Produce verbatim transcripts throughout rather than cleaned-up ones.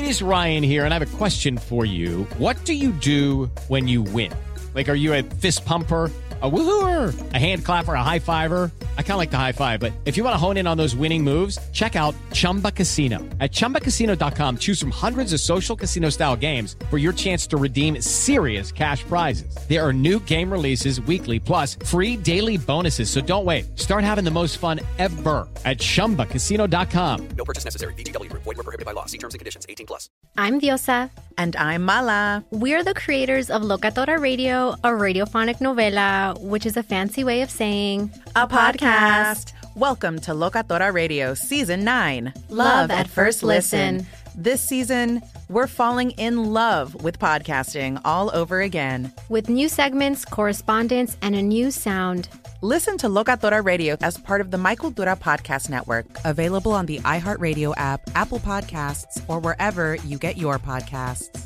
is Ryan here, and I have a question for you. What do you do when you win? Like, are you a fist pumper, a woohooer, a hand clapper, a high fiver? I kind of like the high five, but if you want to hone in on those winning moves, check out Chumba Casino. At chumba casino dot com, choose from hundreds of social casino style games for your chance to redeem serious cash prizes. There are new game releases weekly, plus free daily bonuses. So don't wait. Start having the most fun ever at chumba casino dot com. No purchase necessary. V G W Group. Void where prohibited by law. See terms and conditions. eighteen plus. I'm Diosa. And I'm Mala. We're the creators of Locatora Radio, a radiophonic novela, which is a fancy way of saying a podcast. Welcome to Locatora Radio Season nine. Love at First Listen. This season, we're falling in love with podcasting all over again. With new segments, correspondence, and a new sound. Listen to Locatora Radio as part of the Michael Dura Podcast Network, available on the iHeartRadio app, Apple Podcasts, or wherever you get your podcasts.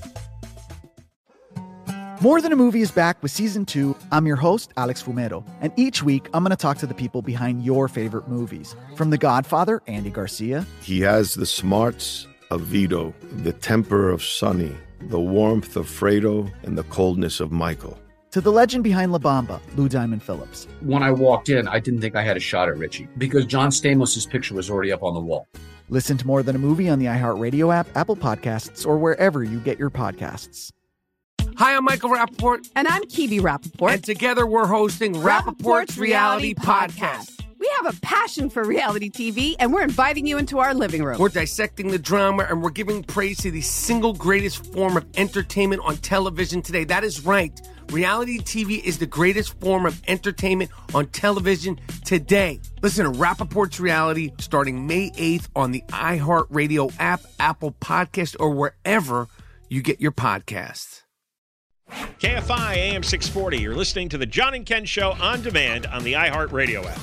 More Than a Movie is back with Season two. I'm your host, Alex Fumero, and each week I'm going to talk to the people behind your favorite movies. From The Godfather, Andy Garcia. He has the smarts of Vito, the temper of Sonny, the warmth of Fredo, and the coldness of Michael. To the legend behind La Bamba, Lou Diamond Phillips. When I walked in, I didn't think I had a shot at Richie because John Stamos' picture was already up on the wall. Listen to More Than a Movie on the iHeartRadio app, Apple Podcasts, or wherever you get your podcasts. Hi, I'm Michael Rappaport. And I'm Kibi Rappaport. And together we're hosting Rappaport's Reality Podcast. We have a passion for reality T V, and we're inviting you into our living room. We're dissecting the drama, and we're giving praise to the single greatest form of entertainment on television today. That is right. Reality T V is the greatest form of entertainment on television today. Listen to Rappaport's Reality starting May eighth on the iHeartRadio app, Apple Podcast, or wherever you get your podcasts. K F I A M six forty. You're listening to the John and Ken Show on demand on the iHeartRadio app.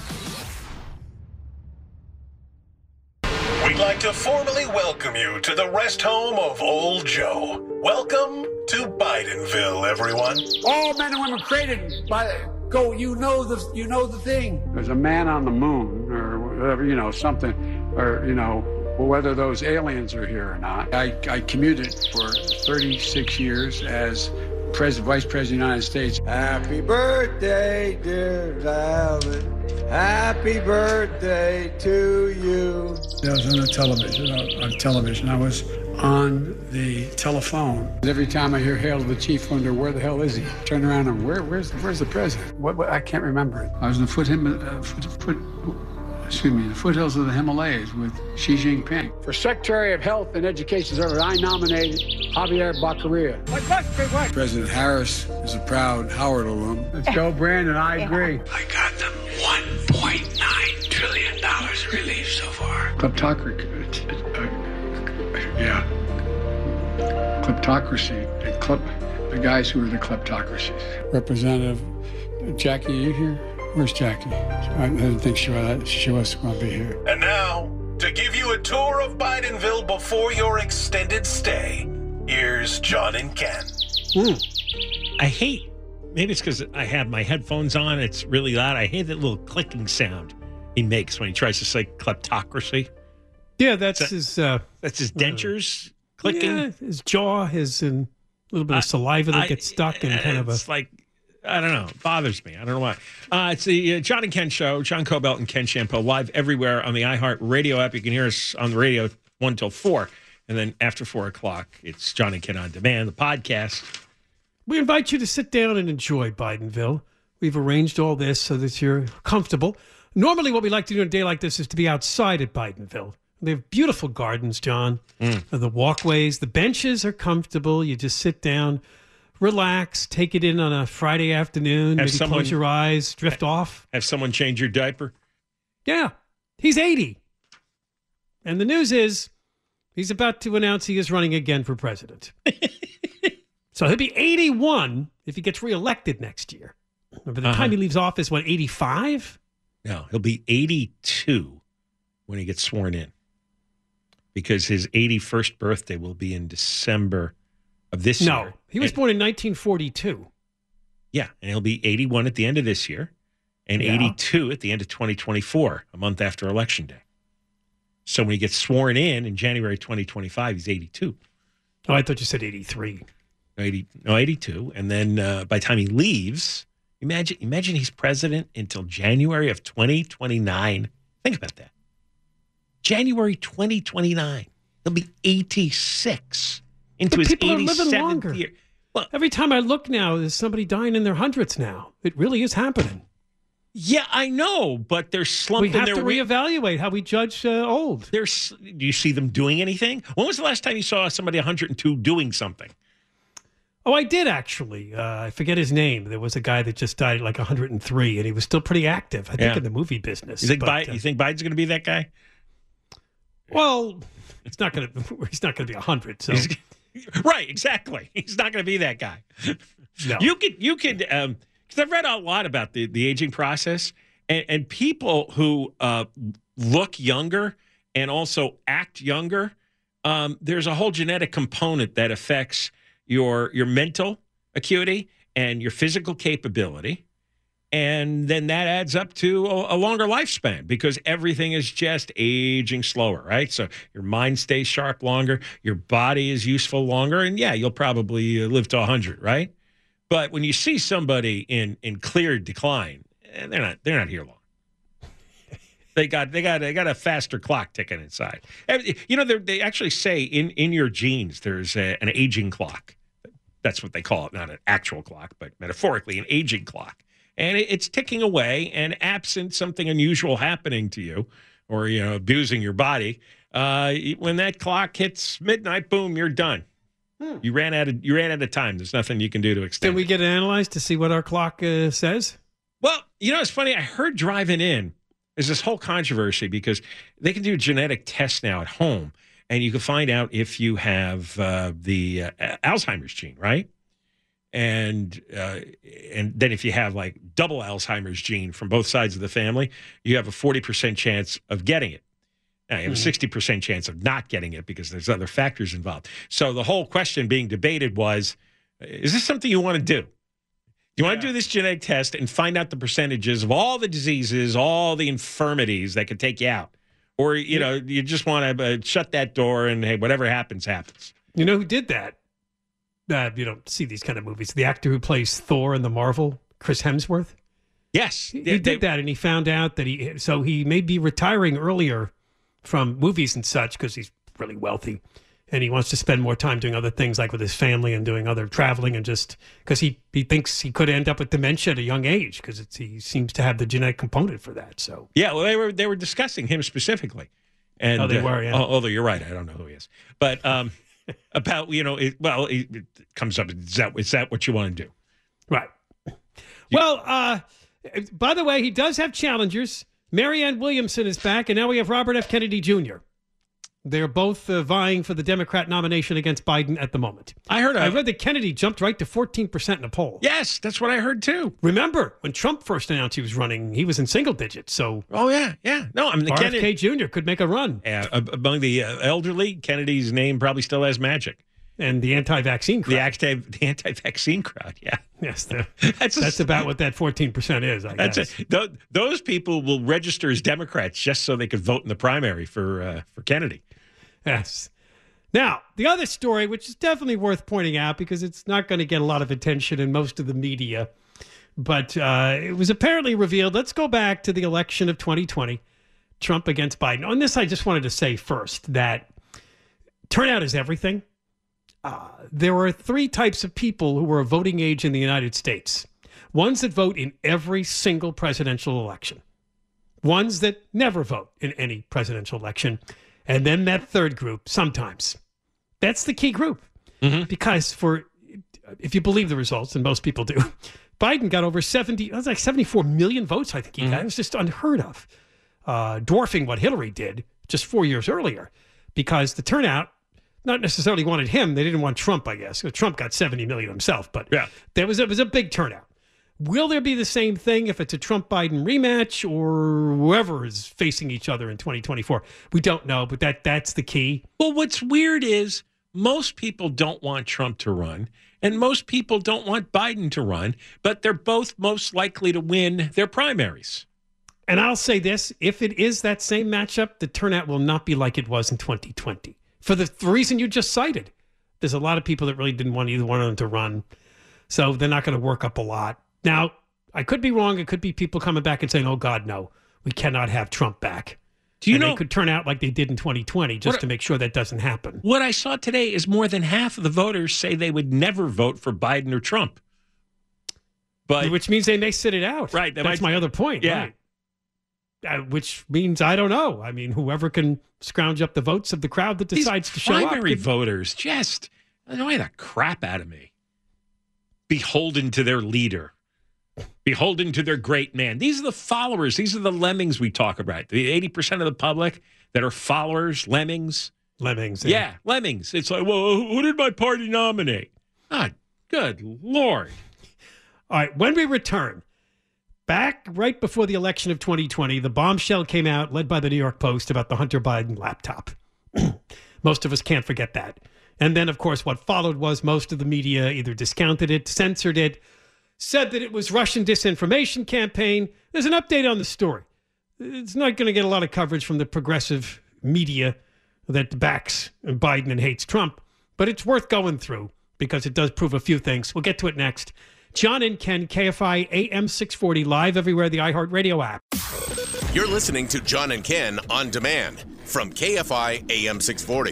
We'd like to formally welcome you to the rest home of Old Joe. Welcome to Bidenville, everyone. All men and women created by go. You know the you know the thing. There's a man on the moon, or whatever, you know, something, or you know, whether those aliens are here or not. I I commuted for thirty-six years as President, Vice President of the United States. Happy birthday, dear Valen. Happy birthday to you. I was on the television, on television. I was on the telephone. Every time I hear Hail to the Chief, I wonder, where the hell is he? Turn around and where, where's, where's the president? What, what, I can't remember it. I was in the foot, uh, foot, foot, excuse me, the foothills of the Himalayas with Xi Jinping. For Secretary of Health and Education Service, I nominated Javier Baccaria. President Harris is a proud Howard alum. Let's go, Brandon. I agree. I got them one point nine trillion dollars relief so far. Kleptocracy. Uh, yeah. Kleptocracy. And klep, the guys who are the kleptocracies. Representative Jackie, are you here? Where's Jackie? I didn't think she was, she was going to be here. And now, to give you a tour of Bidenville before your extended stay, here's John and Ken. Mm. I hate, maybe it's because I have my headphones on, it's really loud. I hate that little clicking sound he makes when he tries to say kleptocracy. Yeah, that's that, his... Uh, that's his dentures uh, clicking? Yeah, his jaw, his and a little bit of saliva that I, gets stuck in kind of a... It's like... I don't know. It bothers me. I don't know why. Uh, it's the uh, John and Ken Show. John Cobelt and Ken Shampoo live everywhere on the iHeart Radio app. You can hear us on the radio one till four. And then after four o'clock, it's John and Ken On Demand, the podcast. We invite you to sit down and enjoy Bidenville. We've arranged all this so that you're comfortable. Normally what we like to do on a day like this is to be outside at Bidenville. They have beautiful gardens, John. Mm. The walkways, the benches are comfortable. You just sit down, relax, take it in on a Friday afternoon, have maybe someone, close your eyes, drift have, off. Have someone change your diaper? Yeah. He's eighty. And the news is he's about to announce he is running again for president. So he'll be eighty-one if he gets reelected next year. By the uh-huh. time he leaves office, what, eighty-five? No, he'll be eighty-two when he gets sworn in. Because his eighty-first birthday will be in December of this no, year. No, he was and, born in nineteen forty-two. Yeah, and he'll be eighty-one at the end of this year and yeah. eighty-two at the end of twenty twenty-four, a month after Election Day. So when he gets sworn in in January twenty twenty-five, he's eighty-two. Oh, I thought you said eighty-three. eighty, no, eighty-two. And then uh, by the time he leaves, imagine imagine he's president until January of twenty twenty-nine. Think about that. January twenty twenty-nine. He'll be eighty-six into but his people are living eighty-seventh longer. year. Well, every time I look now, there's somebody dying in their hundreds now. It really is happening. Yeah, I know, but they're slumping. We have their to reevaluate how we judge uh, old. There's, do you see them doing anything? When was the last time you saw somebody one hundred two doing something? Oh, I did actually. Uh, I forget his name. There was a guy that just died at like one hundred three, and he was still pretty active, I think, Yeah. in the movie business. You think, But, Biden, uh, you think Biden's going to be that guy? Well, it's not going to. He's not going to be one hundred. So. He's- right, exactly. He's not going to be that guy. No. You could, you could, um, because I've read a lot about the, the aging process, and, and people who uh, look younger and also act younger. Um, there's a whole genetic component that affects your your mental acuity and your physical capability, and then that adds up to a, a longer lifespan because everything is just aging slower, right? So your mind stays sharp longer, your body is useful longer, and yeah, you'll probably uh, live to one hundred, right? But when you see somebody in in clear decline, eh, they're not they're not here long. They got they got they got a faster clock ticking inside. You know, they actually say in in your genes there's a, an aging clock. That's what they call it, not an actual clock, but metaphorically an aging clock. And it, it's ticking away. And absent something unusual happening to you, or you know, abusing your body, uh, when that clock hits midnight, boom, you're done. Hmm. You ran out of you ran out of time. There's nothing you can do to extend. Can we get it analyzed to see what our clock uh, says? Well, you know, it's funny. I heard driving in, there's this whole controversy because they can do genetic tests now at home, and you can find out if you have uh, the uh, Alzheimer's gene, right? And uh, and then if you have like double Alzheimer's gene from both sides of the family, you have a forty percent chance of getting it. Now, you have a sixty percent chance of not getting it because there's other factors involved. So the whole question being debated was, is this something you want to do? You want to do this genetic test and find out the percentages of all the diseases, all the infirmities that could take you out? Or, you know, you just want to uh, shut that door and, hey, whatever happens, happens. You know who did that? Uh, you don't see these kind of movies. The actor who plays Thor in the Marvel, Chris Hemsworth. Yes. He, they, he did they, that, and he found out that he, so he may be retiring earlier from movies and such because he's really wealthy. And he wants to spend more time doing other things like with his family and doing other traveling and just because he, he thinks he could end up with dementia at a young age because he seems to have the genetic component for that. So yeah, well, they were they were discussing him specifically. And, oh, they uh, were, yeah. Although you're right, I don't know who he is. But um, about, you know, it, well, it, it comes up, is that, is that what you want to do? Right. Well, uh, by the way, he does have challengers. Marianne Williamson is back, and now we have Robert F. Kennedy Junior They're both uh, vying for the Democrat nomination against Biden at the moment. I heard. A, I read that Kennedy jumped right to fourteen percent in a poll. Yes, that's what I heard too. Remember when Trump first announced he was running, he was in single digits. So, oh yeah, yeah. No, I mean the R F K Kennedy Junior could make a run. Yeah, among the uh, elderly, Kennedy's name probably still has magic. And the anti-vaccine crowd. The, anti, the anti-vaccine crowd, yeah. Yes, the, that's, that's a, about what that fourteen percent is, I that's guess. A, th- those people will register as Democrats just so they could vote in the primary for uh, for Kennedy. Yes. Now, the other story, which is definitely worth pointing out because it's not going to get a lot of attention in most of the media, but uh, it was apparently revealed. Let's go back to the election of twenty twenty, Trump against Biden. On this, I just wanted to say first that turnout is everything. Uh, there are three types of people who are of voting age in the United States. Ones that vote in every single presidential election. Ones that never vote in any presidential election. And then that third group, sometimes. That's the key group. Mm-hmm. Because for, if you believe the results, and most people do, Biden got over seventy, it was like seventy-four million votes, I think he got. Mm-hmm. It was just unheard of. Uh, dwarfing what Hillary did just four years earlier. Because the turnout, not necessarily wanted him. They didn't want Trump, I guess. Trump got seventy million himself, but yeah. there was, it was a big turnout. Will there be the same thing if it's a Trump-Biden rematch or whoever is facing each other in twenty twenty-four? We don't know, but that that's the key. Well, what's weird is most people don't want Trump to run, and most people don't want Biden to run, but they're both most likely to win their primaries. And I'll say this, if it is that same matchup, the turnout will not be like it was in twenty twenty. For the reason you just cited. There's a lot of people that really didn't want either one of them to run. So they're not going to work up a lot. Now, I could be wrong. It could be people coming back and saying, oh, God, no, we cannot have Trump back. Do you and know? They could turn out like they did in twenty twenty just What- to make sure that doesn't happen. What I saw today is more than half of the voters say they would never vote for Biden or Trump. But Which means they may sit it out. Right. that That's might- my other point. Yeah. Right. Uh, which means, I don't know. I mean, whoever can scrounge up the votes of the crowd that These decides to show up. primary could- voters just annoy the crap out of me. Beholden to their leader. Beholden to their great man. These are the followers. These are the lemmings we talk about. The eighty percent of the public that are followers, lemmings. Lemmings. Yeah, lemmings. It's like, well, who did my party nominate? Ah, good Lord. All right, when we return, back right before the election of twenty twenty, the bombshell came out, led by the New York Post, about the Hunter Biden laptop. Most of us can't forget that. And then, of course, what followed was most of the media either discounted it, censored it, said that it was Russian disinformation campaign. There's an update on the story. It's not going to get a lot of coverage from the progressive media that backs Biden and hates Trump, but it's worth going through because it does prove a few things. We'll get to it next. John and Ken, K F I A M six forty, live everywhere, the iHeartRadio app. You're listening to John and Ken on demand from K F I A M six forty.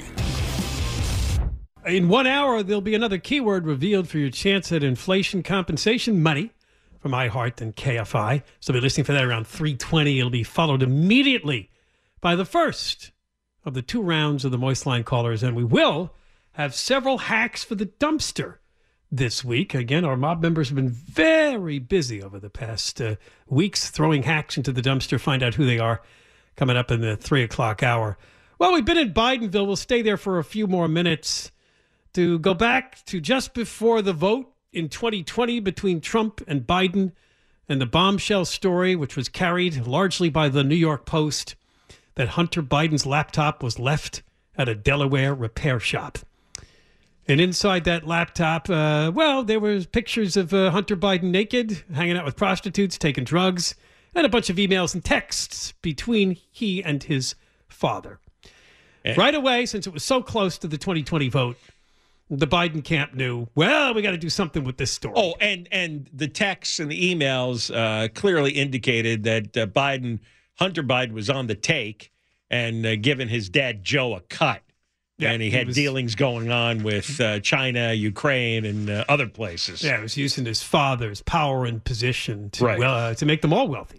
In one hour, there'll be another keyword revealed for your chance at inflation compensation money from iHeart and K F I. So be listening for that around three twenty. It'll be followed immediately by the first of the two rounds of the Moist Line callers, and we will have several hacks for the dumpster this week. Again, our mob members have been very busy over the past uh, weeks throwing hacks into the dumpster. Find out who they are coming up in the three o'clock hour. Well, we've been in Bidenville. We'll stay there for a few more minutes to go back to just before the vote in twenty twenty between Trump and Biden and the bombshell story, which was carried largely by the New York Post, that Hunter Biden's laptop was left at a Delaware repair shop. And inside that laptop, uh, well, there was pictures of uh, Hunter Biden naked, hanging out with prostitutes, taking drugs, and a bunch of emails and texts between he and his father. And- right away, since it was so close to the twenty twenty vote, the Biden camp knew, well, we got to do something with this story. Oh, and and the texts and the emails uh, clearly indicated that uh, Biden, Hunter Biden, was on the take and uh, giving his dad Joe a cut. Yeah, and he he had was- dealings going on with uh, China, Ukraine, and uh, other places. Yeah, he was using his father's power and position to Right. well, uh, to make them all wealthy.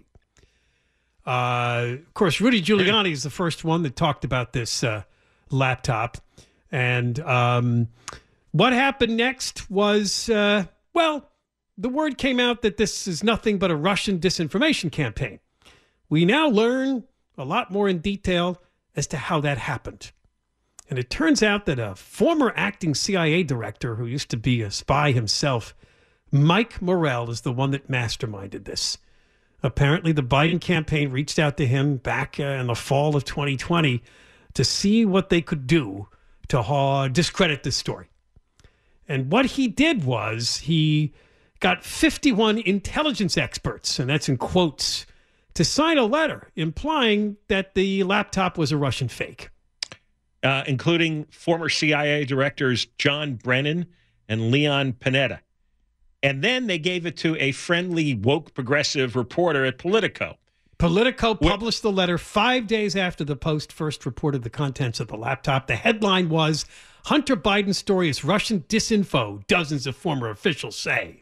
Uh, of course, Rudy Giuliani is the first one that talked about this uh, laptop. And um, what happened next was, uh, well, the word came out that this is nothing but a Russian disinformation campaign. We now learn a lot more in detail as to how that happened. And it turns out that a former acting C I A director who used to be a spy himself, Mike Morell, is the one that masterminded this. Apparently, the Biden campaign reached out to him back uh, in the fall of twenty twenty to see what they could do to uh, discredit this story. And what he did was he got fifty-one intelligence experts, and that's in quotes, to sign a letter implying that the laptop was a Russian fake. Uh, including former C I A directors John Brennan and Leon Panetta. And then they gave it to a friendly, woke, progressive reporter at Politico. Politico published the letter five days after the Post first reported the contents of the laptop. The headline was, Hunter Biden's story is Russian disinfo, dozens of former officials say.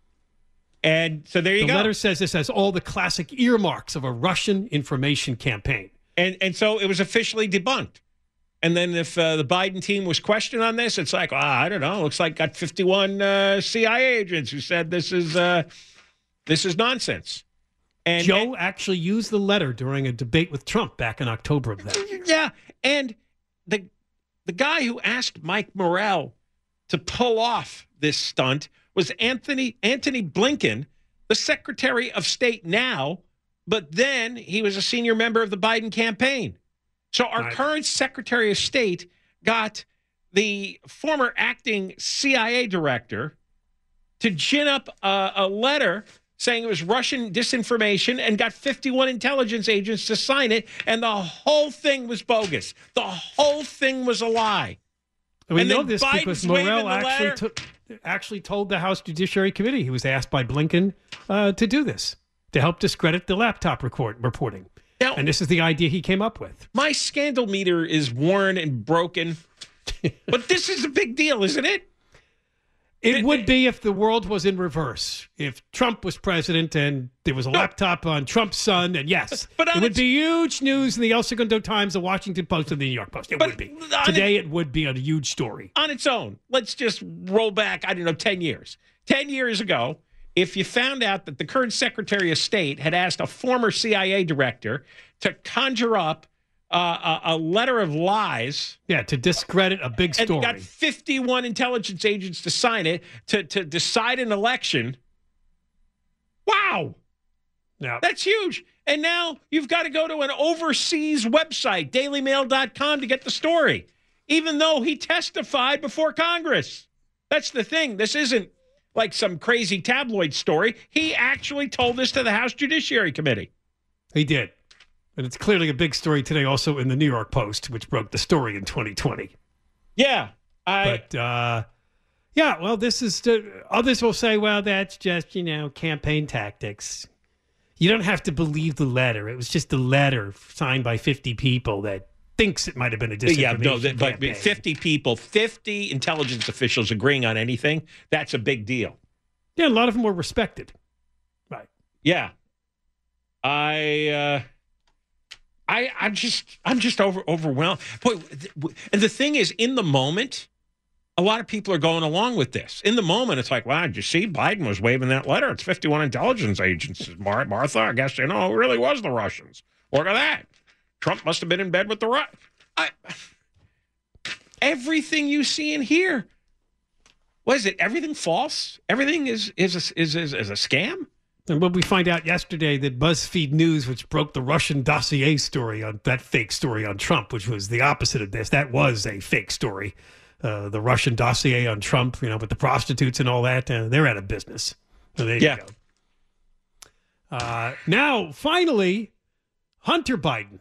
And so there you the go. The letter says this has all the classic earmarks of a Russian information campaign. And, and so it was officially debunked. And then if uh, the Biden team was questioned on this, it's like, ah, I don't know. Looks like got fifty-one uh, C I A agents who said this is uh, this is nonsense. And Joe and, actually used the letter during a debate with Trump back in October of that. Yeah, and the the guy who asked Mike Morell to pull off this stunt was Anthony Anthony Blinken, the Secretary of State now, but then he was a senior member of the Biden campaign. So our right. current Secretary of State got the former acting C I A director to gin up a, a letter saying it was Russian disinformation and got fifty-one intelligence agents to sign it, and the whole thing was bogus. The whole thing was a lie. And we And know then this Biden's because waving Morrell the actually letter. took, actually told the House Judiciary Committee, he was asked by Blinken uh, to do this, to help discredit the laptop record, reporting. Now, and this is the idea he came up with. My scandal meter is worn and broken, but this is a big deal, isn't it? It would be if the world was in reverse. If Trump was president and there was a laptop on Trump's son, and yes, But on it would its- be huge news in the El Segundo Times, the Washington Post, and the New York Post. It But would be. on Today, it would be a huge story. On its own, let's just roll back, I don't know, ten years. ten years ago, if you found out that the current Secretary of State had asked a former C I A director to conjure up uh, a, a letter of lies. Yeah, to discredit a big story. And got fifty-one intelligence agents to sign it to, to decide an election. Wow. Yeah. That's huge. And now you've got to go to an overseas website, daily mail dot com, to get the story, even though he testified before Congress. That's the thing. This isn't like some crazy tabloid story. He actually told this to the House Judiciary Committee. He did. And it's clearly a big story today also in the New York Post, which broke the story in twenty twenty. Yeah. I, but, uh, yeah, well, this is, uh, others will say, well, that's just, you know, campaign tactics. You don't have to believe the letter. It was just a letter signed by fifty people that thinks it might have been a disinformation yeah, no, that, but campaign. fifty people, fifty intelligence officials agreeing on anything, that's a big deal. Yeah, a lot of them were respected. Right. Yeah. I, uh, I, I'm just, I'm just over overwhelmed. Boy, and the thing is, in the moment, a lot of people are going along with this. In the moment, it's like, wow, did you see Biden was waving that letter? It's fifty-one intelligence agents. Mar- Martha, I guess, you know, it really was the Russians. Look at that. Trump must have been in bed with the Russians. Everything you see in here, what is it? Everything false? Everything is is a, is, is, is a scam? And what we find out yesterday that BuzzFeed News, which broke the Russian dossier story on that fake story on Trump, which was the opposite of this, that was a fake story. Uh, the Russian dossier on Trump, you know, with the prostitutes and all that, uh, they're out of business. So there Yeah. you go. Uh, now, finally, Hunter Biden.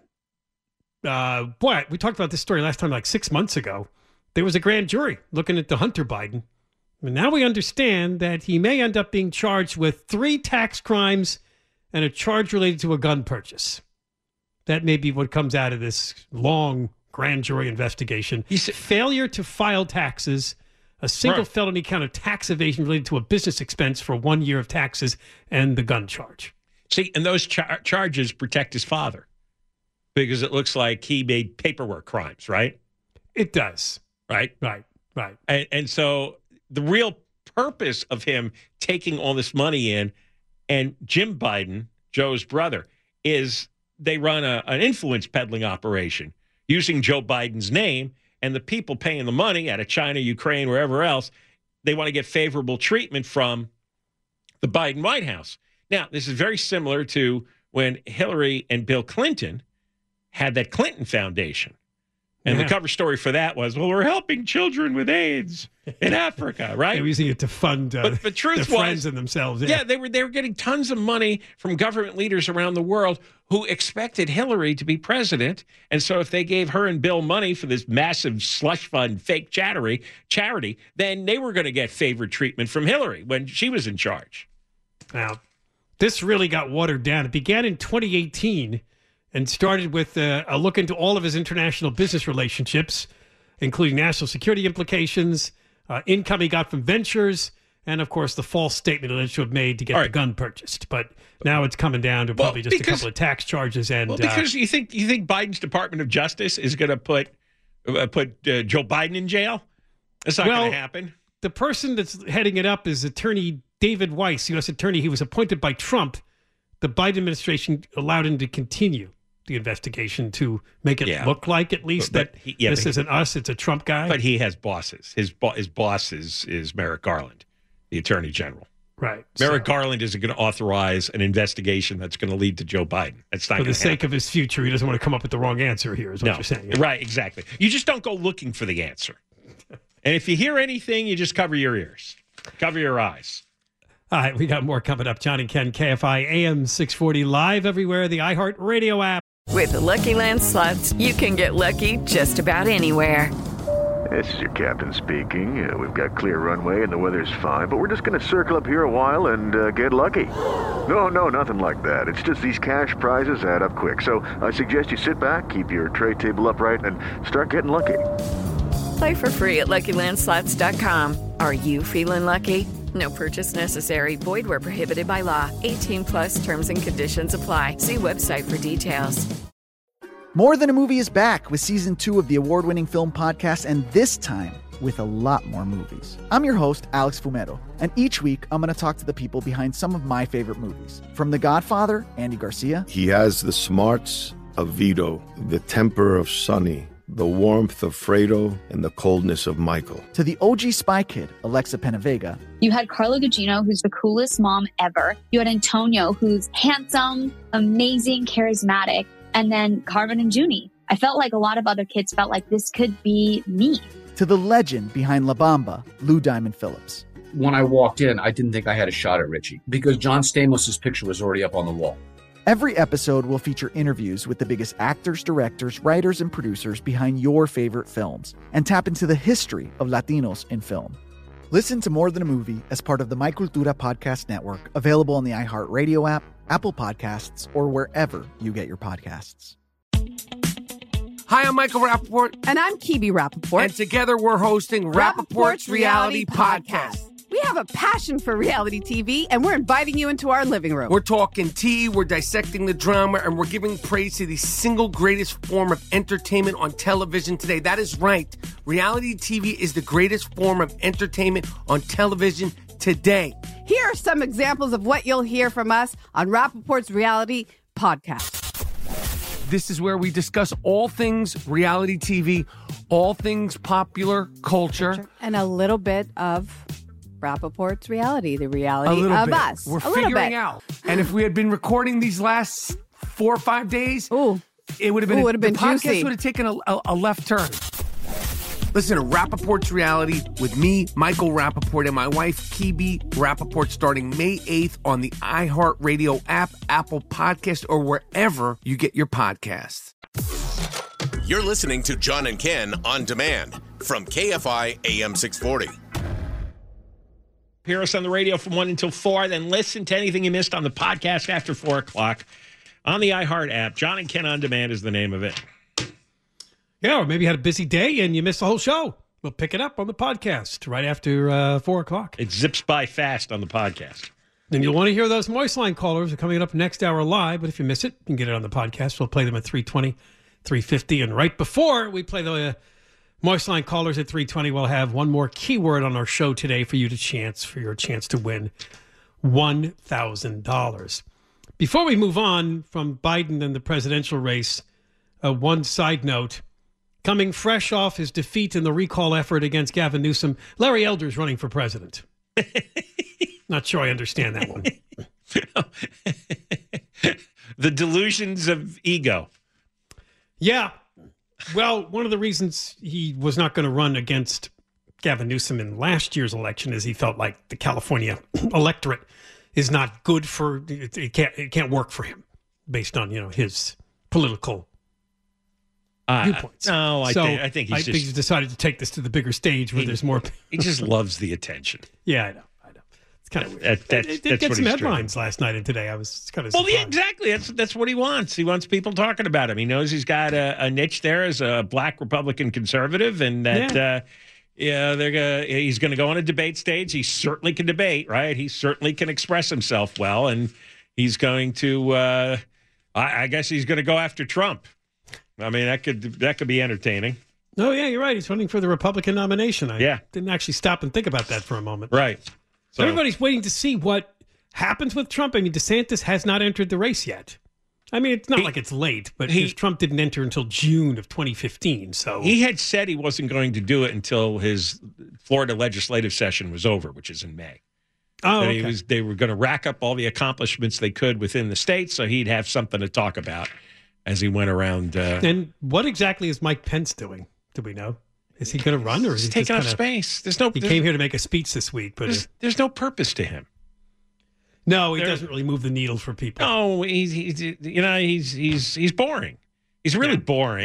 Uh, boy, we talked about this story last time, like six months ago. There was a grand jury looking at the Hunter Biden. And now we understand that he may end up being charged with three tax crimes and a charge related to a gun purchase. That may be what comes out of this long grand jury investigation. Failure to file taxes, a single Right. felony count of tax evasion related to a business expense for one year of taxes, and the gun charge. See, and those char- charges protect his father because it looks like he made paperwork crimes, right? It does. Right? Right, right. And, and so the real purpose of him taking all this money in, and Jim Biden, Joe's brother, is they run a, an influence peddling operation using Joe Biden's name, and the people paying the money out of China, Ukraine, wherever else, they want to get favorable treatment from the Biden White House. Now, this is very similar to when Hillary and Bill Clinton had that Clinton Foundation. And Yeah. the cover story for that was, well, we're helping children with AIDS in Africa, right? They were using it to fund uh, But the truth their was, friends and themselves. yeah, they were they were getting tons of money from government leaders around the world who expected Hillary to be president. And so if they gave her and Bill money for this massive slush fund fake charity, charity, then they were going to get favored treatment from Hillary when she was in charge. Now, this really got watered down. It began in twenty eighteen and started with uh, a look into all of his international business relationships, including national security implications, uh, income he got from ventures, and, of course, the false statement alleged to have made to get All the right. gun purchased. But now it's coming down to Well, probably just a because- couple of tax charges. And Well, because uh, you think you think Biden's Department of Justice is going to put uh, put uh, Joe Biden in jail? That's not Well, going to happen. the person that's heading it up is Attorney David Weiss, U S attorney. He was appointed by Trump. The Biden administration allowed him to continue the investigation to make it Yeah. look like at least But- but that he- yeah, this but he- isn't us, it's a Trump guy. But he has bosses. His bo- his boss is, is Merrick Garland, the Attorney General. Right. Merrick Garland isn't going to authorize an investigation that's going to lead to Joe Biden. That's not For going the to sake happen. of his future, he doesn't want to come up with the wrong answer here, is what No, you're saying. right, exactly. You just don't go looking for the answer. And if you hear anything, you just cover your ears, cover your eyes. All right, we got more coming up. John and Ken, K F I A M six forty, live everywhere, the iHeart Radio app. With the Lucky Land Slots, you can get lucky just about anywhere. This is your captain speaking. Uh, we've got clear runway and the weather's fine, but we're just going to circle up here a while and uh, get lucky. No, no, nothing like that. It's just these cash prizes add up quick. So I suggest you sit back, keep your tray table upright, and start getting lucky. Play for free at Lucky Land Slots dot com. Are you feeling lucky? No purchase necessary. Void where prohibited by law. eighteen plus terms and conditions apply. See website for details. More Than a Movie is back with season two of the award-winning film podcast, and this time with a lot more movies. I'm your host, Alex Fumero, and each week I'm going to talk to the people behind some of my favorite movies. From The Godfather, Andy Garcia. He has the smarts of Vito, the temper of Sonny, the warmth of Fredo, and the coldness of Michael. To the O G Spy Kid, Alexa Penavega. You had Carla Gugino, who's the coolest mom ever. You had Antonio, who's handsome, amazing, charismatic. And then Carmen and Junie. I felt like a lot of other kids felt like this could be me. To the legend behind La Bamba, Lou Diamond Phillips. When I walked in, I didn't think I had a shot at Richie because John Stamos' picture was already up on the wall. Every episode will feature interviews with the biggest actors, directors, writers, and producers behind your favorite films and tap into the history of Latinos in film. Listen to More Than a Movie as part of the My Cultura Podcast Network, available on the iHeartRadio app, Apple Podcasts, or wherever you get your podcasts. Hi, I'm Michael Rappaport. And I'm Kibi Rappaport. And together we're hosting Rappaport's, Rappaport's Reality, Reality Podcast. Podcast. We have a passion for reality T V, and we're inviting you into our living room. We're talking tea, we're dissecting the drama, and we're giving praise to the single greatest form of entertainment on television today. That is right. Reality T V is the greatest form of entertainment on television today. Here are some examples of what you'll hear from us on Rappaport's Reality Podcast. This is where we discuss all things reality T V, all things popular culture. And a little bit of Rappaport's reality, the reality a of bit. us. We're a figuring out. And if we had been recording these last four or five days, Ooh. it would have been, Ooh, would have been the podcast juicy. would have taken a, a, a left turn. Listen to Rappaport's Reality with me, Michael Rappaport, and my wife, Kibi Rappaport, starting May eighth on the iHeartRadio app, Apple Podcast, or wherever you get your podcasts. You're listening to John and Ken on demand from K F I A M six forty. Hear us on the radio from one until four, then listen to anything you missed on the podcast after four o'clock on the iHeart app. John and Ken on Demand is the name of it. Yeah, or maybe you had a busy day and you missed the whole show. We'll pick it up on the podcast right after uh, four o'clock. It zips by fast on the podcast. Then you'll want to hear those Moist Line callers are coming up next hour live, but if you miss it, you can get it on the podcast. We'll play them at three twenty, three fifty, and right before we play the uh, Moist Line callers at three twenty, we'll have one more keyword on our show today for you to chance, for your chance to win one thousand dollars. Before we move on from Biden and the presidential race, uh, one side note. Coming fresh off his defeat in the recall effort against Gavin Newsom, Larry Elder's running for president. Not sure I understand that one. The delusions of ego. Yeah. Well, one of the reasons he was not going to run against Gavin Newsom in last year's election is he felt like the California electorate is not good for, it, it can't it can't work for him based on, you know, his political Uh, viewpoints. No, I, so think, I think he's I just... think he's decided to take this to the bigger stage where he, there's more... He just loves the attention. Yeah, I know. I know. It's kind of weird. That, that's, it did that's get what some he's headlines doing. last night and today. I was kind of Well, surprised. yeah, exactly. That's that's what he wants. He wants people talking about him. He knows he's got a, a niche there as a black Republican conservative, and that Yeah. uh, yeah, they're gonna. He's going to go on a debate stage. He certainly can debate, right? He certainly can express himself well, and he's going to. Uh, I, I guess he's going to go after Trump. I mean, that could that could be entertaining. Oh, yeah, you're right. He's running for the Republican nomination. I Yeah. didn't actually stop and think about that for a moment. Right. So, Everybody's waiting to see what happens with Trump. I mean, DeSantis has not entered the race yet. I mean, it's not He- like it's late, but he- because Trump didn't enter until June of twenty fifteen. So he had said he wasn't going to do it until his Florida legislative session was over, which is in May. oh, That okay. he was, they were going to rack up all the accomplishments they could within the state, so he'd have something to talk about as he went around. Uh, And what exactly is Mike Pence doing? Do we know? Is he going to run, or is he's he taking up just kinda, space. There's no. He there's, came here to make a speech this week, but There's, uh, there's no purpose to him. no, he there- doesn't really move the needle for people. No, he's, he's you know he's he's he's boring. He's really Yeah. boring.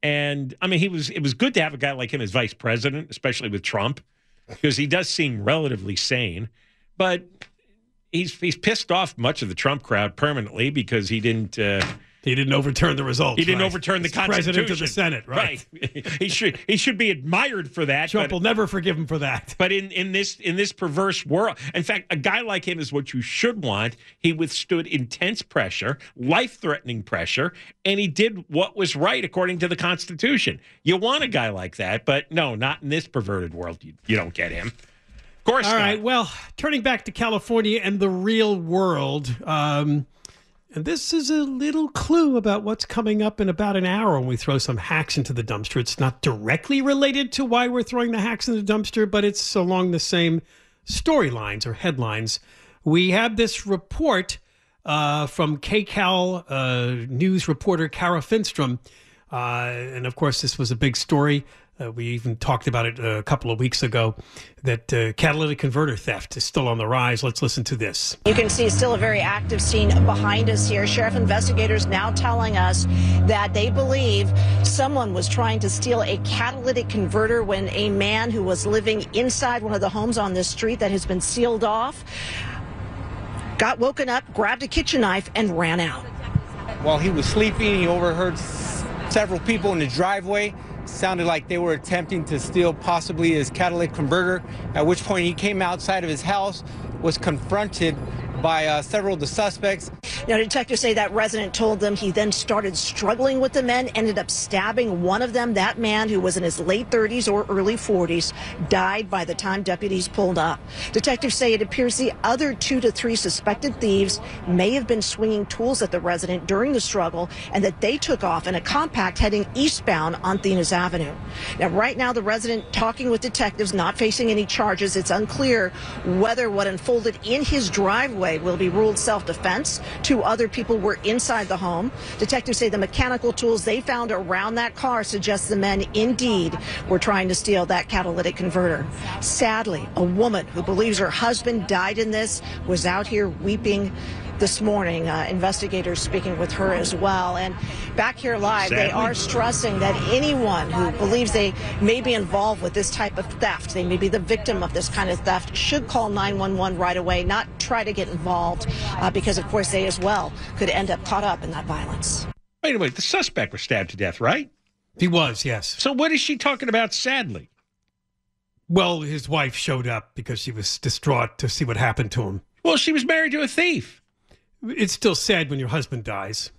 And I mean, he was. It was good to have a guy like him as vice president, especially with Trump, because he does seem relatively sane. But he's he's pissed off much of the Trump crowd permanently because he didn't. Uh, He didn't overturn the results. He didn't right? overturn the He's Constitution. President of the Senate, right? Right. he should he should be admired for that. Trump but, will never forgive him for that. But in, in this in this perverse world, in fact, a guy like him is what you should want. He withstood intense pressure, life-threatening pressure, and he did what was right according to the Constitution. You want a guy like that, but no, not in this perverted world. You, you don't get him. Of course All not. right, well, turning back to California and the real world, um, and this is a little clue about what's coming up in about an hour when we throw some hacks into the dumpster. It's not directly related to why we're throwing the hacks in the dumpster, but it's along the same storylines or headlines. We have this report uh, from K C A L uh, news reporter Kara Finstrom. Uh, and, of course, this was a big story. Uh, we even talked about it a couple of weeks ago, that uh, catalytic converter theft is still on the rise. Let's listen to this. You can see still a very active scene behind us here. Sheriff investigators now telling us that they believe someone was trying to steal a catalytic converter when a man who was living inside one of the homes on this street that has been sealed off got woken up, grabbed a kitchen knife, and ran out. While he was sleeping, he overheard s- several people in the driveway. Sounded like they were attempting to steal possibly his catalytic converter, at which point he came outside of his house, was confronted by uh, several of the suspects. Now, detectives say that resident told them he then started struggling with the men, ended up stabbing one of them. That man, who was in his late thirties or early forties, died by the time deputies pulled up. Detectives say it appears the other two to three suspected thieves may have been swinging tools at the resident during the struggle, and that they took off in a compact heading eastbound on Thenas Avenue. Now, right now, the resident talking with detectives, not facing any charges. It's unclear whether what unfolded in his driveway will be ruled self-defense. Two other people were inside the home. Detectives say the mechanical tools they found around that car suggest the men indeed were trying to steal that catalytic converter. Sadly, a woman who believes her husband died in this was out here weeping this morning. Uh, investigators speaking with her as well. And back here live, Sadly. They are stressing that anyone who believes they may be involved with this type of theft, they may be the victim of this kind of theft, should call nine one one right away, not try to get involved, uh, because, of course, they as well could end up caught up in that violence. Wait a minute. The suspect was stabbed to death, right? He was, yes. So what is she talking about, sadly? Well, his wife showed up because she was distraught to see what happened to him. Well, she was married to a thief. It's still sad when your husband dies.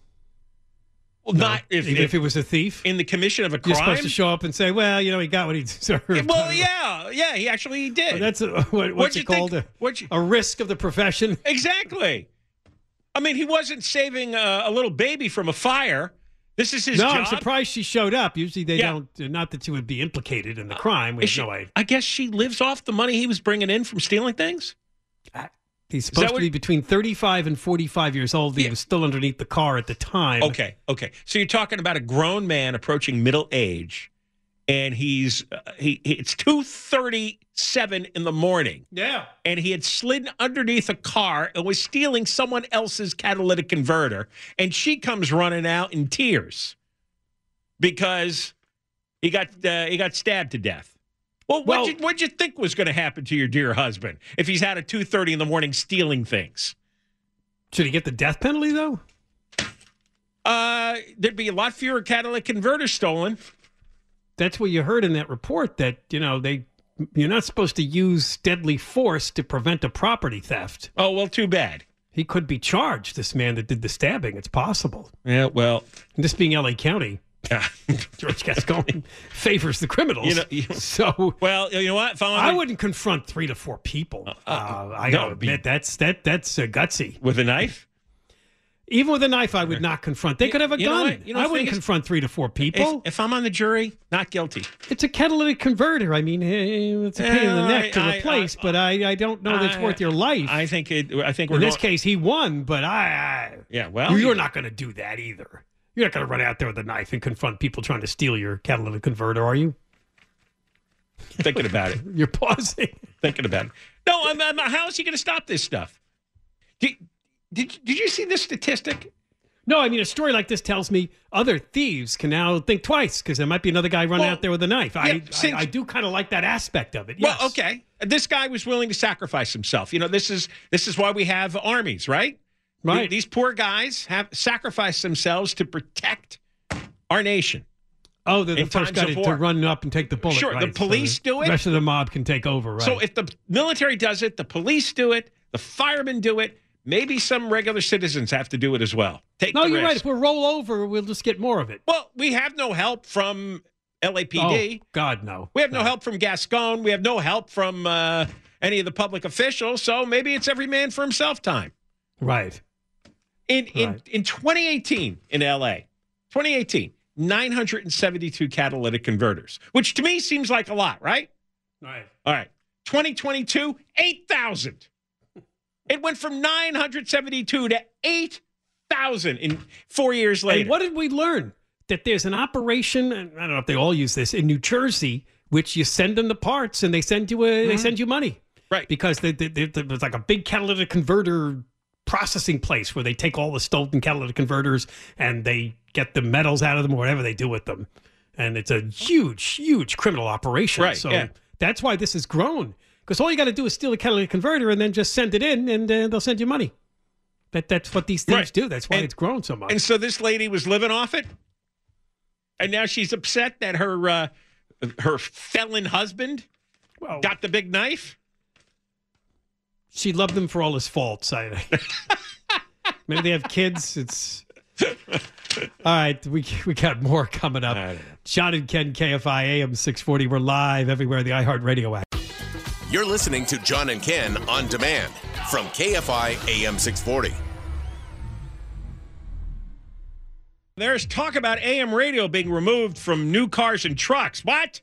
Well, no, not if, even if, if it was a thief. In the commission of a crime? You're supposed to show up and say, well, you know, he got what he deserved. Well, yeah. Yeah, he actually did. Well, that's a, what, what's it called? A, you, a risk of the profession. Exactly. I mean, he wasn't saving a, a little baby from a fire. This is his no, job. I'm surprised she showed up. Usually they yeah. don't, not that she would be implicated in the crime. We have she, no idea. I guess she lives off the money he was bringing in from stealing things? Uh, He's supposed to be between thirty-five and forty-five years old. He yeah. was still underneath the car at the time. Okay, okay. So you're talking about a grown man approaching middle age, and he's uh, he, he it's two thirty-seven in the morning. Yeah. And he had slid underneath a car and was stealing someone else's catalytic converter, and she comes running out in tears because he got uh, he got stabbed to death. Well, well what'd, you, what'd you think was going to happen to your dear husband if he's out at two thirty in the morning stealing things? Should he get the death penalty, though? Uh, there'd be a lot fewer catalytic converters stolen. That's what you heard in that report, that, you know, they you're not supposed to use deadly force to prevent a property theft. Oh, well, too bad. He could be charged, this man that did the stabbing. It's possible. Yeah, well. And this being L A County. Yeah. George Gascon favors the criminals. You know, you, so well, you know what? I wouldn't confront three to four people. Uh, uh, I gotta no, admit, that's that that's uh, gutsy. With a knife? Even with a knife, I would not confront. They could have a you gun. Know you know I wouldn't confront three to four people. If, if I'm on the jury, not guilty. It's a catalytic converter. I mean, it's a pain in the neck I, to replace, I, I, but I, I don't know that's worth your life. I think it. I think we're in this going, case, he won, but I. I yeah, well, you're not going to do that either. You're not going to run out there with a knife and confront people trying to steal your catalytic converter, are you? Thinking about it. You're pausing. Thinking about it. No, I'm, I'm, how is he going to stop this stuff? Did, did, did you see this statistic? No, I mean, a story like this tells me other thieves can now think twice because there might be another guy running Well, out there with a knife. yeah, I, since- I I do kind of like that aspect of it. Yes. Well, okay. This guy was willing to sacrifice himself. You know, this is this is why we have armies, right? Right. These poor guys have sacrificed themselves to protect our nation. Oh, they're the in first times guy of to, war. to run up and take the bullet. Sure, the right? So police do it. The rest of the mob can take over, right? So if the military does it, the police do it, the firemen do it, maybe some regular citizens have to do it as well. Take no, the you're risk. right. If we roll over, we'll just get more of it. Well, we have no help from L A P D. Oh, God, no. We have no, help from Gascon. We have no help from uh, any of the public officials. So maybe it's every man for himself time. Right. In in, Right. in twenty eighteen in L A, twenty eighteen, nine hundred seventy-two catalytic converters, which to me seems like a lot, right? Right. All right. twenty twenty-two, eight thousand. It went from nine hundred seventy-two to eight thousand in four years later. And what did we learn? That there's an operation, and I don't know if they all use this, in New Jersey, which you send them the parts and they send you a, they send you money. Right. Because they, they, they, there's like a big catalytic converter processing place where they take all the stolen catalytic converters and they get the metals out of them or whatever they do with them. And it's a huge, huge criminal operation. Right, So yeah. that's why this has grown. Because all you got to do is steal a catalytic converter and then just send it in and uh, they'll send you money. That, that's what these thieves Right. do. That's why And- it's grown so much. And so this lady was living off it, and now she's upset that her uh, her felon husband got the big knife. She loved him for all his faults. I maybe they have kids. It's all right. We we got more coming up. John and Ken, K F I A M six forty. We're live everywhere. The iHeartRadio app. You're listening to John and Ken on demand from K F I A M six forty. There's talk about A M radio being removed from new cars and trucks. What?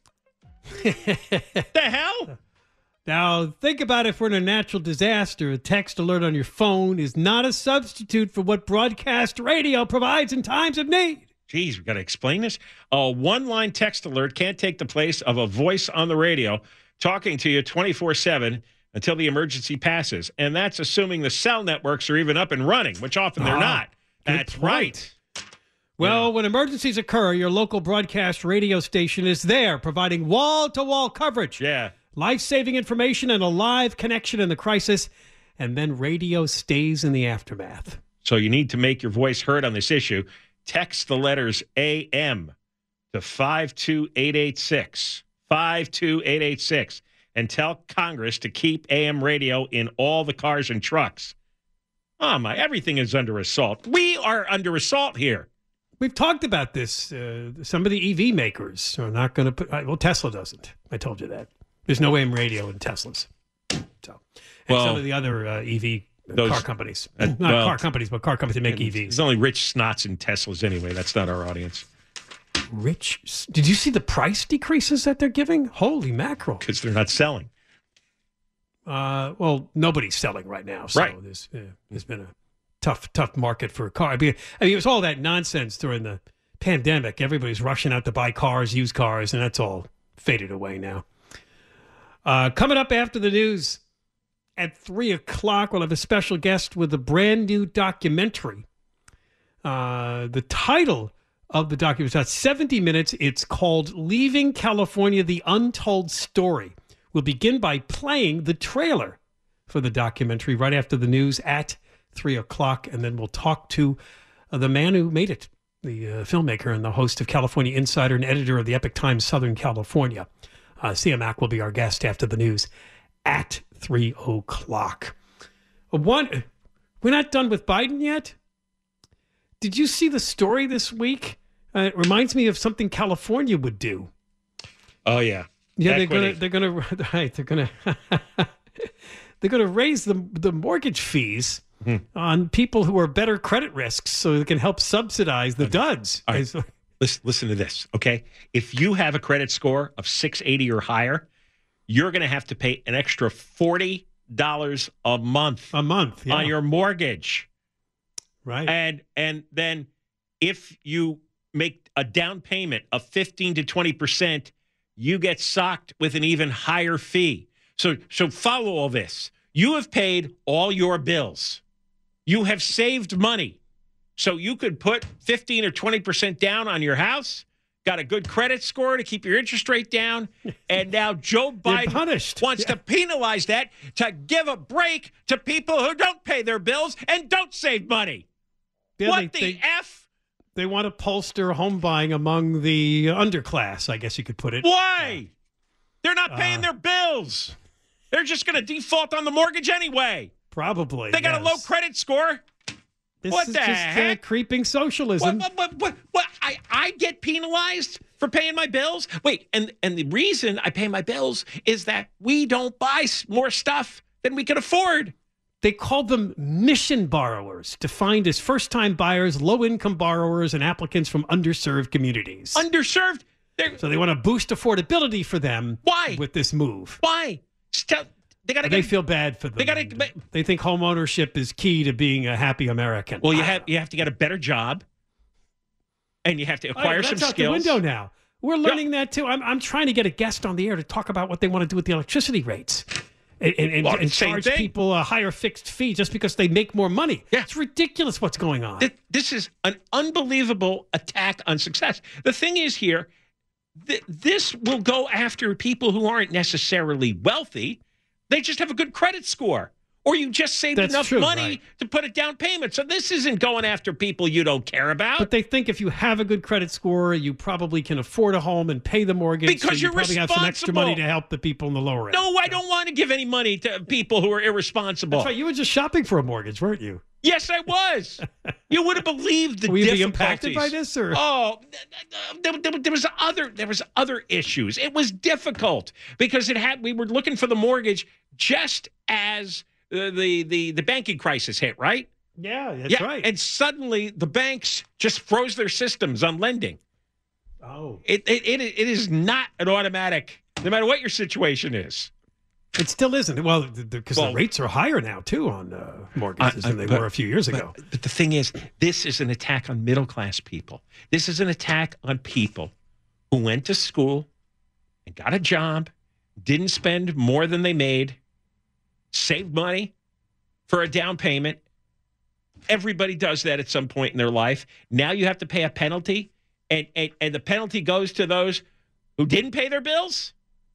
the hell? Now, think about if we're in a natural disaster, a text alert on your phone is not a substitute for what broadcast radio provides in times of need. Geez, we got to explain this. A one-line text alert can't take the place of a voice on the radio talking to you twenty-four seven until the emergency passes. And that's assuming the cell networks are even up and running, which often they're Ah, not. good That's point. right. Well, when emergencies occur, your local broadcast radio station is there providing wall-to-wall coverage. Yeah. Life-saving information and a live connection in the crisis. And then radio stays in the aftermath. So you need to make your voice heard on this issue. Text the letters A M to five two eight eight six. five two eight eight six. And tell Congress to keep A M radio in all the cars and trucks. Oh, my. Everything is under assault. We are under assault here. We've talked about this. Uh, some of the E V makers are not going to put. Well, Tesla doesn't. I told you that. There's no A M radio in Teslas. So, and Well, some of the other uh, E V those- car companies, uh, not well, car companies, but car companies that make E Vs. There's only rich snots in Teslas anyway. That's not our audience. Rich? Did you see the price decreases that they're giving? Holy mackerel! Because they're not selling. Uh, well, nobody's selling right now. So Right. There's, uh, there's been a tough, tough market for a car. I mean, I mean, it was all that nonsense during the pandemic. Everybody's rushing out to buy cars, used cars, and that's all faded away now. Uh, coming up after the news at three o'clock, we'll have a special guest with a brand new documentary. Uh, the title of the documentary is about seventy minutes. It's called Leaving California, The Untold Story. We'll begin by playing the trailer for the documentary right after the news at three o'clock, and then we'll talk to uh, the man who made it, the uh, filmmaker and the host of California Insider and editor of the Epic Times Southern California. Uh, C M A C will be our guest after the news at three o'clock. Uh, One, we're not done with Biden yet. Did you see the story this week? Uh, it reminds me of something California would do. Oh, yeah. Yeah, Equity. they're gonna, they're gonna, right? They're gonna, they're gonna raise the the mortgage fees on people who are better credit risks, so they can help subsidize the duds. All right. Listen, listen to this, okay? If you have a credit score of six eighty or higher, you're going to have to pay an extra forty dollars a month. A month, yeah. On your mortgage. Right. And and then if you make a down payment of fifteen to twenty percent, you get socked with an even higher fee. So so follow all this. You have paid all your bills. You have saved money so you could put fifteen or twenty percent down on your house, got a good credit score to keep your interest rate down, and now Joe Biden punished. wants Yeah. to penalize that to give a break to people who don't pay their bills and don't save money. Yeah, what they- the they- F? They want to bolster home buying among the underclass, I guess you could put it. Why? They're not paying Uh, their bills. They're just going to default on the mortgage anyway. Probably. They got a low yes. credit score. This what is the just, uh, heck? creeping socialism. What, what, what, what, what? I, I get penalized for paying my bills? Wait, and, and the reason I pay my bills is that we don't buy s- more stuff than we can afford. They called them mission borrowers, defined as first-time buyers, low-income borrowers, and applicants from underserved communities. Underserved? They're, So they want to boost affordability for them. Why? With this move. Why? Still, they got to They get. feel bad for them. They got to. They think home ownership is key to being a happy American. Well, you have you have to get a better job, and you have to Oh, acquire that's some out skills. the window now. We're learning that too. I'm, I'm trying to get a guest on the air to talk about what they want to do with the electricity rates. And, and, and, Well, and same charge thing. people a higher fixed fee just because they make more money. Yeah. It's ridiculous what's going on. Th- This is an unbelievable attack on success. The thing is here, th- this will go after people who aren't necessarily wealthy. They just have a good credit score. Or you just saved That's enough true, money right. to put a down payment. So this isn't going after people you don't care about. But they think if you have a good credit score, you probably can afford a home and pay the mortgage. Because so you you're probably have some extra money to responsible. help the people in the lower end. No, I don't want to give any money to people who are irresponsible. That's right. You were just shopping for a mortgage, weren't you? Yes, I was. You would have believed the Will you be difficulties. impacted by this, or- Oh, there, there, there was other there was other issues. It was difficult because it had we were looking for the mortgage just as uh, the the the banking crisis hit, right? Yeah, that's yeah, right. And suddenly the banks just froze their systems on lending. Oh, It it it, it is not an automatic, no matter what your situation is. it still isn't. Well, because the, Well- rates are higher now too on uh, mortgages I- I- than they but- were a few years but- ago. But the thing is, this is an attack on middle class people. This is an attack on people who went to school and got a job, didn't spend more than they made, saved money for a down payment. Everybody does that at some point in their life. Now you have to pay a penalty, and and, and the penalty goes to those who didn't pay their bills.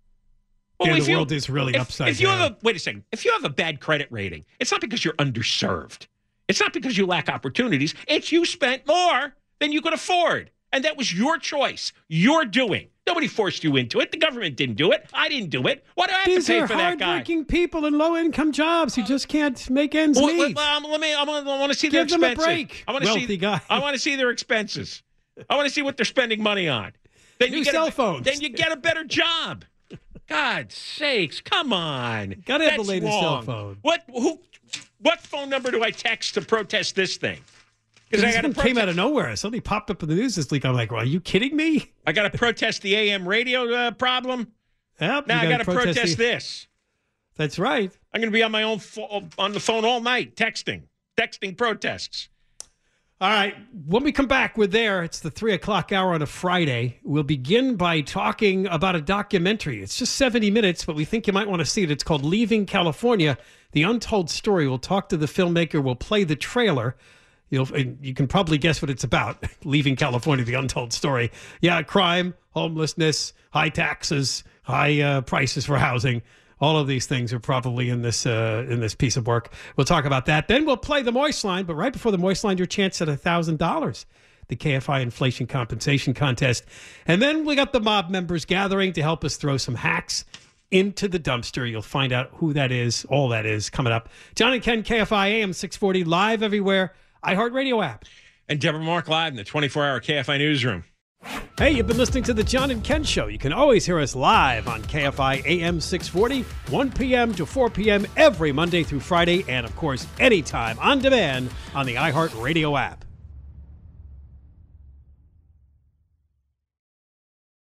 Yeah, if the you- world is really if, upside if you down. have a wait a second, if you have a bad credit rating, it's not because you're underserved. It's not because you lack opportunities. It's you spent more than you could afford, and that was your choice, your doing. Nobody forced you into it. The government didn't do it. I didn't do it. Why do I have These to pay are for that guy? hardworking people in low-income jobs who just can't make ends Well, meet. well, um, let me. I want, I want to see Give their them a expenses. break, I want to wealthy see. guy. I want to see their expenses. I want to see what they're spending money on. Then New you get cell a, phones. Then you get a better job. God's sakes, come on. Gotta have the That's latest cell wrong. phone. What? Who? What phone number do I text to protest this thing? Because I This got to one came out of nowhere. It suddenly popped up in the news this week. I'm like, well, are you kidding me? I got to protest the A M radio uh, problem. Yep, Now you I got gotta to protest, protest the- this. That's right. I'm going to be on my own pho- on the phone all night texting, texting protests. All right. When we come back, we're there. It's the three o'clock hour on a Friday. We'll begin by talking about a documentary. It's just seventy minutes, but we think you might want to see it. It's called Leaving California, The Untold Story. We'll talk to the filmmaker. We'll play the trailer. You'll, and you can probably guess what it's about. Leaving California, The Untold Story. Yeah, crime, homelessness, high taxes, high uh, prices for housing. All of these things are probably in this uh, in this piece of work. We'll talk about that. Then we'll play the Moist Line. But right before the Moist Line, your chance at one thousand dollars. The K F I Inflation Compensation Contest. And then we got the mob members gathering to help us throw some hacks into the dumpster. You'll find out who that is, all that is, coming up. John and Ken, K F I A M six forty, live everywhere. iHeartRadio app. And Deborah Mark live in the twenty-four hour K F I newsroom. Hey, you've been listening to the John and Ken Show. You can always hear us live on K F I A M six forty, one p.m. to four p.m. every Monday through Friday, and of course, anytime on demand on the iHeartRadio app.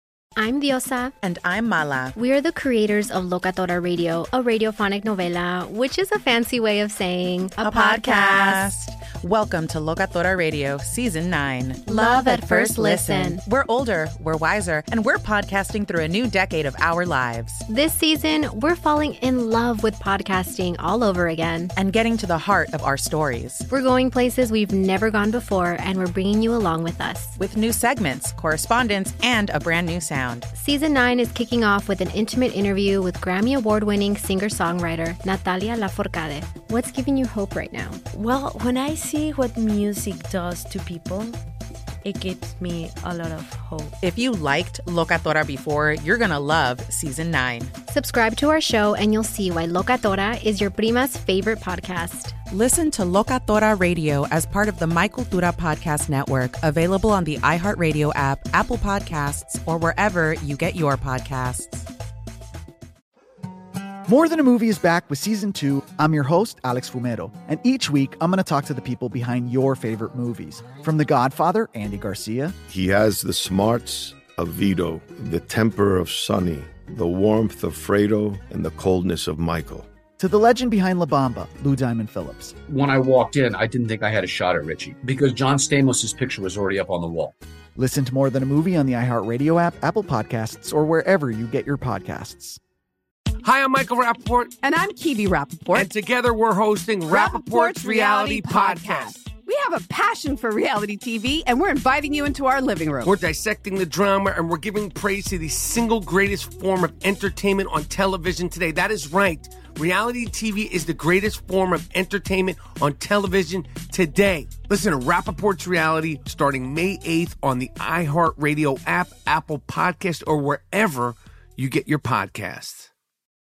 I'm Diosa. And I'm Mala. We are the creators of Locatora Radio, a radiophonic novela, which is a fancy way of saying a, a podcast. podcast. Welcome to Locatora Radio, Season nine. Love at first listen. We're older, we're wiser, and we're podcasting through a new decade of our lives. This season, we're falling in love with podcasting all over again. And getting to the heart of our stories. We're going places we've never gone before, and we're bringing you along with us. With new segments, correspondence, and a brand new sound. Season nine is kicking off with an intimate interview with Grammy Award-winning singer-songwriter Natalia Lafourcade. What's giving you hope right now? Well, when I see what music does to people, it gives me a lot of hope. If you liked Locatora before, you're going to love Season nine. Subscribe to our show and you'll see why Locatora is your prima's favorite podcast. Listen to Locatora Radio as part of the My Cultura Podcast Network, available on the iHeartRadio app, Apple Podcasts, or wherever you get your podcasts. More Than a Movie is back with Season two. I'm your host, Alex Fumero, and each week I'm going to talk to the people behind your favorite movies. From The Godfather, Andy Garcia. He has the smarts of Vito, the temper of Sonny, the warmth of Fredo, and the coldness of Michael. To the legend behind La Bamba, Lou Diamond Phillips. When I walked in, I didn't think I had a shot at Richie because John Stamos' picture was already up on the wall. Listen to More Than a Movie on the iHeartRadio app, Apple Podcasts, or wherever you get your podcasts. Hi, I'm Michael Rappaport. And I'm Kibi Rappaport. And together we're hosting Rappaport's Reality Podcast. We have a passion for reality T V, and we're inviting you into our living room. We're dissecting the drama, and we're giving praise to the single greatest form of entertainment on television today. That is right. Reality T V is the greatest form of entertainment on television today. Listen to Rappaport's Reality starting May eighth on the iHeartRadio app, Apple Podcast, or wherever you get your podcasts.